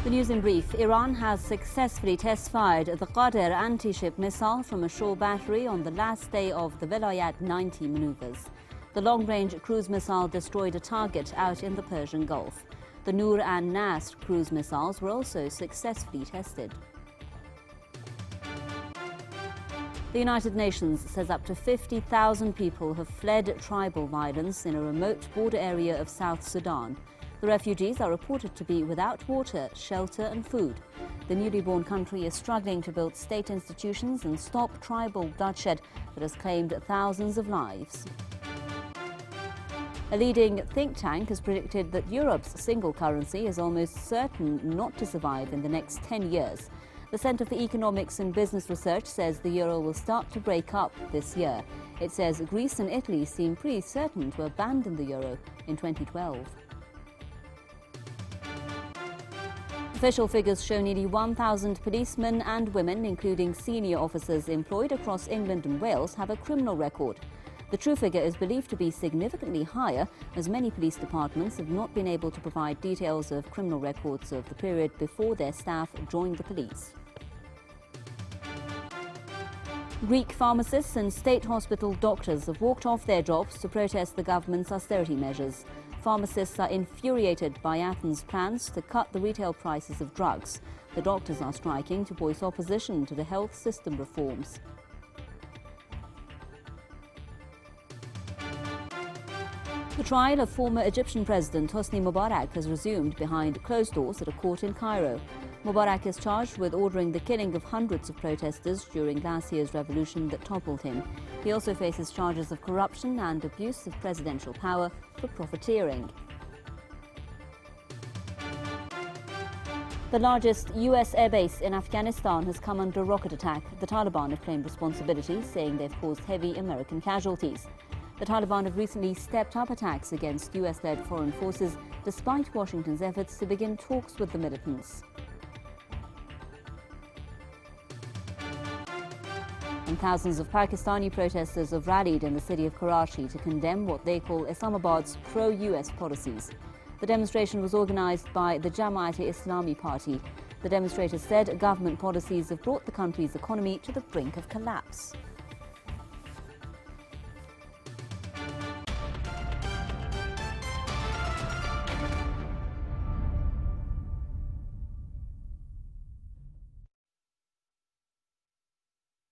The news in brief. Iran has successfully test-fired the Qadr anti-ship missile from a shore battery on the last day of the Velayat 90 maneuvers. The long-range cruise missile destroyed a target out in the Persian Gulf. The Noor and Nasr cruise missiles were also successfully tested. The United Nations says up to 50,000 people have fled tribal violence in a remote border area of South Sudan. The refugees are reported to be without water, shelter and food. The newly born country is struggling to build state institutions and stop tribal bloodshed that has claimed thousands of lives. A leading think tank has predicted that Europe's single currency is almost certain not to survive in the next 10 years. The Centre for Economics and Business Research says the euro will start to break up this year. It says Greece and Italy seem pretty certain to abandon the euro in 2012. Official figures show nearly 1,000 policemen and women, including senior officers employed across England and Wales, have a criminal record. The true figure is believed to be significantly higher, as many police departments have not been able to provide details of criminal records of the period before their staff joined the police. Greek pharmacists and state hospital doctors have walked off their jobs to protest the government's austerity measures. Pharmacists are infuriated by Athens' plans to cut the retail prices of drugs. The doctors are striking to voice opposition to the health system reforms. The trial of former Egyptian President Hosni Mubarak has resumed behind closed doors at a court in Cairo. Mubarak is charged with ordering the killing of hundreds of protesters during last year's revolution that toppled him. He also faces charges of corruption and abuse of presidential power for profiteering. The largest US airbase in Afghanistan has come under rocket attack. The Taliban have claimed responsibility, saying they've caused heavy American casualties. The Taliban have recently stepped up attacks against US-led foreign forces, despite Washington's efforts to begin talks with the militants. And thousands of Pakistani protesters have rallied in the city of Karachi to condemn what they call Islamabad's pro-US policies. The demonstration was organised by the Jamaat-e-Islami party. The demonstrators said government policies have brought the country's economy to the brink of collapse.